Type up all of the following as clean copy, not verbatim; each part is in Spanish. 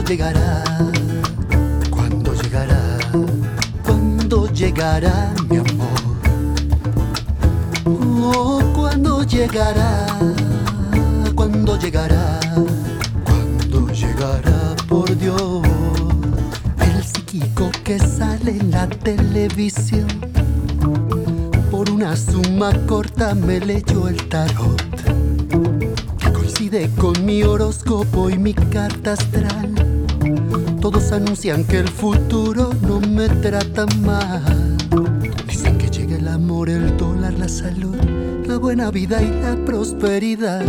llegará? ¿Cuándo llegará? ¿Cuándo llegará mi amor? Oh, ¿cuándo llegará? ¿Cuándo llegará? ¿Cuándo llegará? Por Dios, el psíquico que sale en la televisión, por una suma corta me leyó el tarot, que coincide con mi horóscopo y mi carta astral. Todos anuncian que el futuro no me trata mal. Dicen que llega el amor, el dólar, la salud, la buena vida y la prosperidad.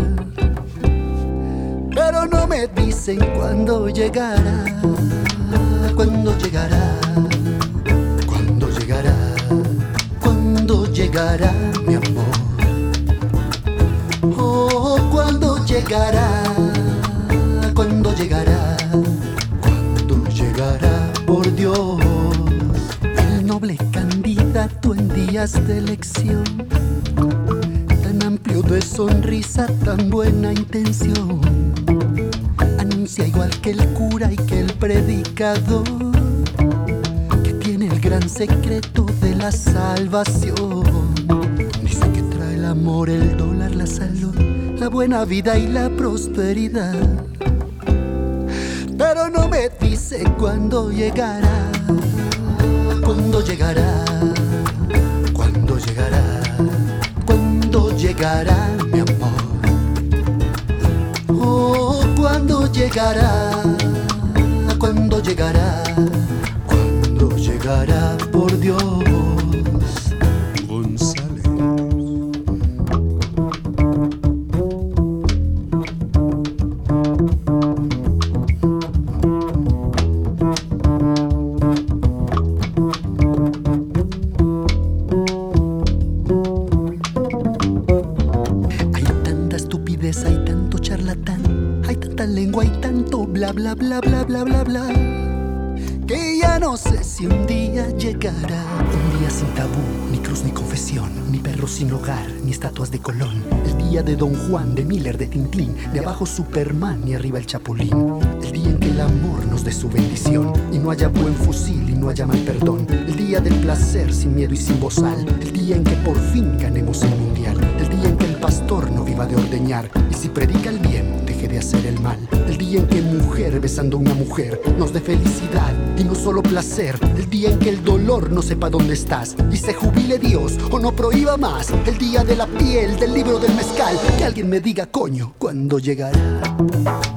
Pero no me dicen cuándo llegará. ¿Cuándo llegará? ¿Cuándo llegará? ¿Cuándo llegará mi amor? Oh, ¿cuándo llegará? ¿Cuándo llegará? ¿Cuándo llegará? Por Dios, el noble candidato en días de elección, tan amplio de sonrisa, tan buena intención, anuncia igual que el cura y que el predicador, que tiene el gran secreto de la salvación. Dice que trae el amor, el dólar, la salud, la buena vida y la prosperidad. Pero no me dice cuándo llegará. ¿Cuándo llegará? ¿Cuándo llegará? ¿Cuándo llegará mi amor? Oh, ¿cuándo llegará? ¿Cuándo llegará? ¿Cuándo llegará? Por Dios. González. Hay tanta estupidez, hay tanto charlatán, hay tanta lengua y tanto bla bla bla bla bla bla bla, que ya no sé si un día llegará. Un día sin tabú, ni cruz ni confesión, ni perros sin hogar, ni estatuas de Colón. El día de Don Juan, de Miller, de Tintín, de abajo Superman y arriba el Chapulín. El día en que el amor nos dé su bendición y no haya buen fusil y no haya mal perdón. El día del placer sin miedo y sin bozal. El día en que por fin ganemos el mundial. El día en que el pastor no viva de ordeñar y si predica el bien deje de hacer el mal. El día en que mujer besando a una mujer nos dé felicidad y no solo placer. El día en que el dolor no sepa dónde estás y se jubile Dios o no prohíba más. El día de la piel, del libro del mezcal, que alguien me diga coño, ¿cuándo llegará?